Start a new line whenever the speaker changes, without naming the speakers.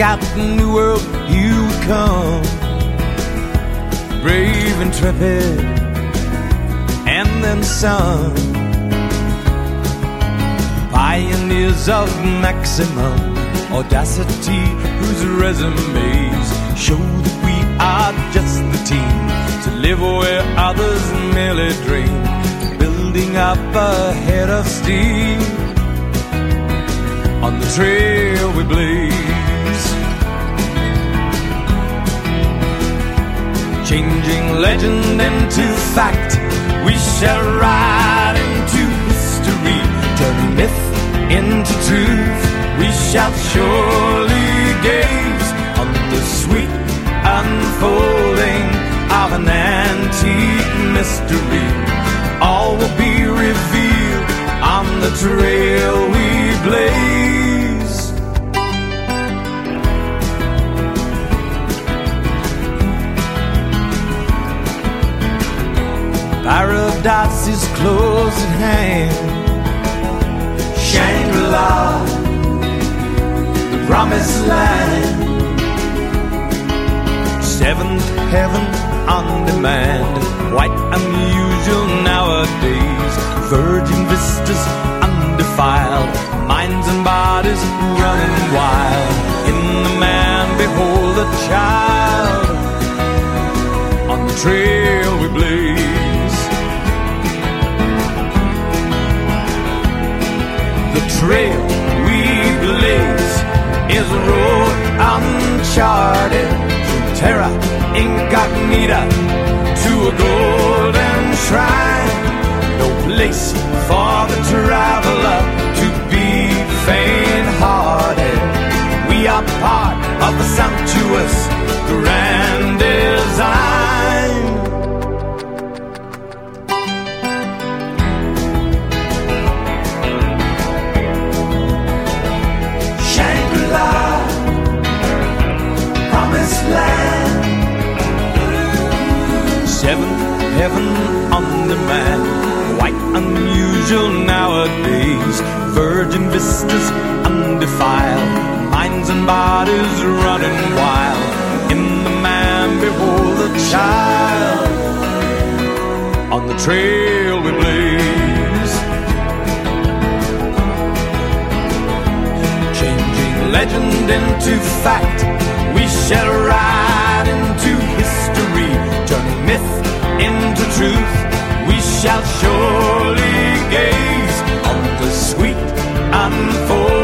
out the new world you would come, brave, intrepid, and then some. Pioneers of maximum audacity, whose resumes show that we are just the team to live where others merely dream, building up a head of steam on the trail we blaze, changing legend into fact. We shall ride into history, turning myth into truth. We shall surely gaze on the sweet unfolding of an antique mystery. All will be revealed on the trail we blaze. Paradise is close at hand, Shangri-La, the promised land, seventh heaven on demand, quite unusual nowadays. Virgin vistas undefiled, minds and bodies running wild. In the man behold a child, on the trail we blaze. The trail we blaze is a road uncharted, from terra incognita to a golden shrine. No place for the traveler to be faint-hearted. We are part of the sumptuous grand design. Shangri-La, promised land, seventh heaven on demand, quite unusual nowadays. Virgin vistas undefiled, minds and bodies running wild. In the man behold a child, on the trail we blaze, changing legend into fact. We shall ride into history, turning myth into truth. We shall surely gaze on the sweet unfold